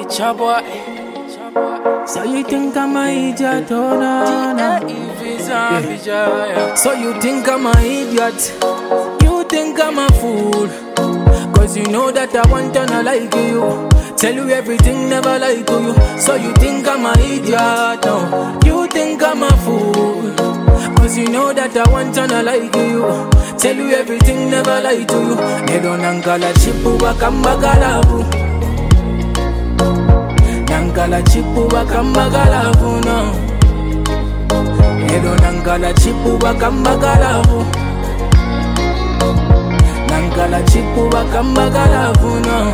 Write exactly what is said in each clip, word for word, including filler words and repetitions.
It's your boy. So you think I'm a idiot, oh no, no. Yeah. So you think I'm a idiot, you think I'm a fool. Cause you know that I want to not like you. Tell you everything, never lie to you. So you think I'm a idiot, no. You think I'm a fool. Cause you know that I want to not like you. Tell you everything, never lie to you. Nedo nankala chipu wakambagalabu. Nankala chipu wakambagalabu, no. Nedo nankala chipu wakambagalabu. Nankala chipu wakambagalabu, no.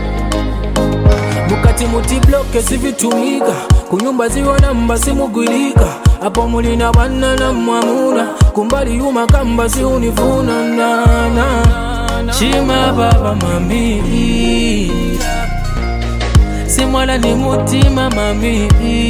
Mukati muti bloke sivitumika. Kunyumba ziwa namba simugwilika. Apo mulina wana na mwamuna. Kumbali yuma kamba si unifuna na na. Chima baba mami. Simwala ni mutima mami.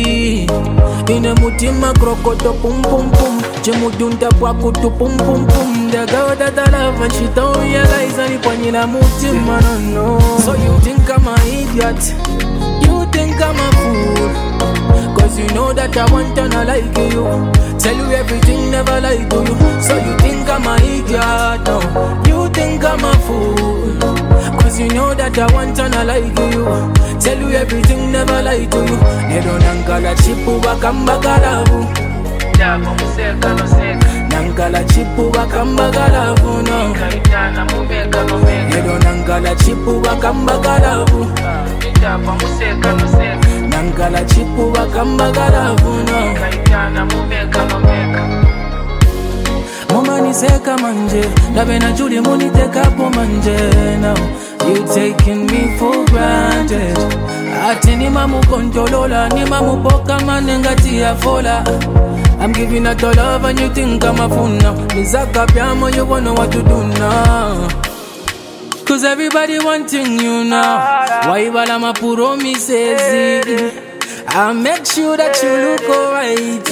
Ine mutima krokoto pum pum pum. Chemudunta kwa kutu pum pum pum. The girl that I love and she don't realize anipanyila mutima no no. So you think I'm an idiot, you think I'm a fool. Cause you know that I want to not like you. Tell you everything, never lie to you. So you think I'm an idiot, no. You think I'm a fool. Cause you know that I want to not like you. Tell you everything, never lie to you. Nedo nankala chipu wakambagalabu. Jabo museka no seka. Nankala chipu wakambagalabu, no. Kaitana mubeka no meka. Nedo nankala chipu wakambagalabu. Jabo museka no seka. Nankala chipu wakambagalabu, no. Kaitana mubeka no meka. Mama ni seka manje. Labe na juli muni teka po manje. Now you taking me for granted. Ati ni mamu kontolola. Ni mamu poka manengati ya fola. I'm giving out all love and you think I'm a fool now. Nizaka piamo, you wanna what to do now. Cause everybody wanting you now. Why balama puro misezi. I'll make sure that you look alright,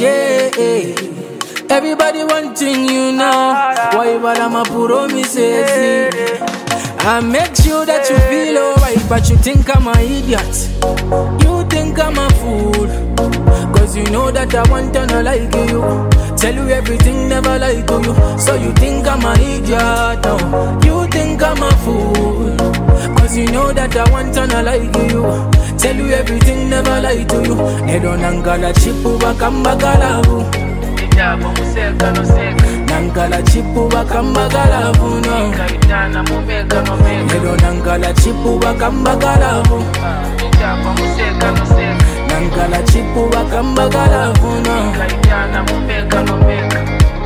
yeah. Everybody wanting you now. Why balama puro misezi. I'll make sure that you feel alright. But you think I'm an idiot, you think I'm a fool. Cause you know that I want to not like you. Tell you everything, never lie to you. So you think I'm an idiot, no. You think I'm a fool. Cause you know that I want to not like you. Tell you everything, never lie to you. Nedo nankala chipu wakambagalabu. Jabo museka no seka. Nankala chipu wakambagalabu, no. Kaitana mubeka no meka. Nedo nankala chipu wakambagalabu. Jabo museka no seka. Nankala chipu wakambagalabu, no. Kaitana mubeka no meka.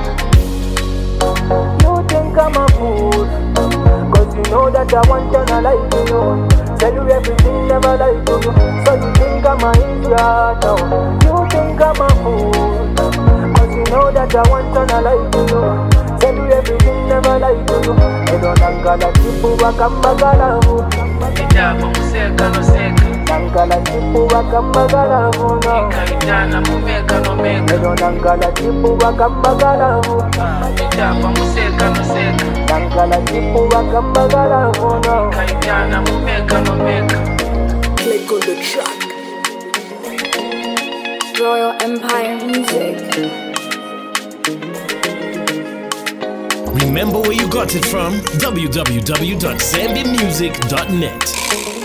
You think I'm a fool. Cause you know that I want to not like you. Tell you everything, never lie to you. So you think I'm an idiot, no. You think I'm a fool. Cause you know that I want to not like you. Tell you everything, never lie to you. Edo nankala chipu wakambagalabu. Jabo museka no seka. Nankala chipu wakambagalabu, no. Kaitana mubeka no meka. Edo nankala chipu wakambagalabu. Jabo museka no seka. Nankala chipu wakambagalabu, no. Kaitana mubeka no meka. Click on the track. Royal Empire Music. Remember where you got it from? w w w dot zambi music dot net.